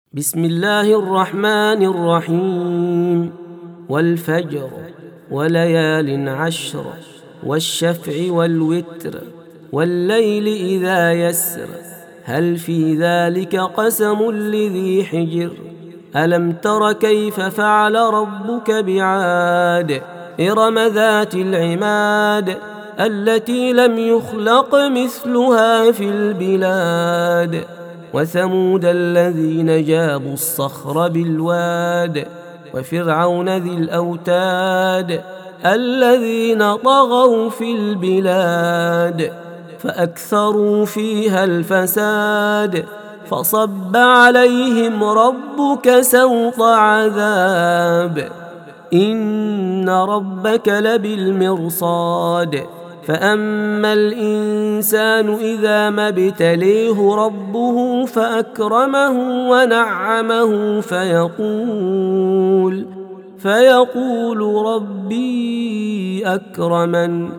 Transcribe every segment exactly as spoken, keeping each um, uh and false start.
بسم الله الرحمن الرحيم. والفجر وليال عشر والشفع والوتر والليل إذا يسر هل في ذلك قسم لذي حجر ألم تر كيف فعل ربك بعاد إرم ذات العماد التي لم يخلق مثلها في البلاد وثمود الذين جابوا الصخر بالواد وفرعون ذي الأوتاد الذين طغوا في البلاد فأكثروا فيها الفساد فصب عليهم ربك سوط عذاب إن ربك لبالمرصاد فأما الإنسان إذا ما ابتليه ربه فأكرمه ونعمه فيقول فيقول ربي أكرمن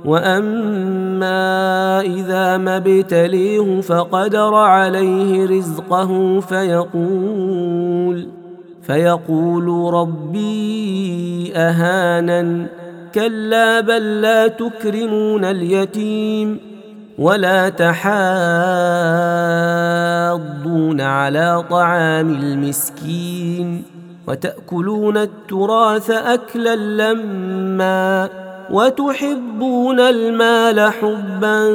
وأما إذا ما ابتليه فقدر عليه رزقه فيقول فيقول ربي أهانن كلا بل لا تكرمون اليتيم ولا تحاضون على طعام المسكين وتأكلون التراث أكلا لما وتحبون المال حبا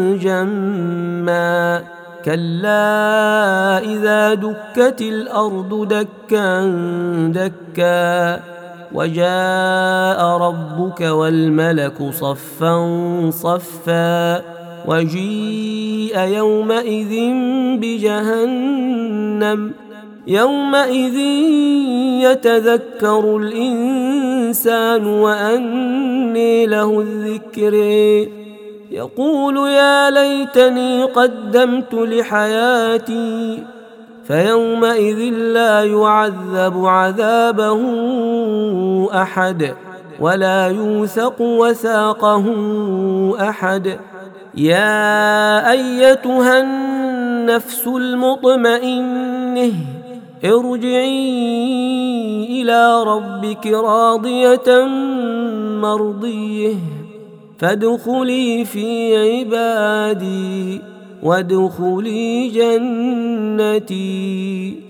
جما كلا إذا دكت الأرض دكا دكا وجاء ربك والملك صفا صفا وجيء يومئذ بجهنم يومئذ يتذكر الإنسان وأنى له الذكر يقول يا ليتني قدمت لحياتي فيومئذ لا يعذب عذابه أحد ولا يوثق وثاقه أحد يا أيتها النفس المطمئنة ارجعي إلى ربك راضية مرضية فادخلي في عبادي وادخلي جنتي.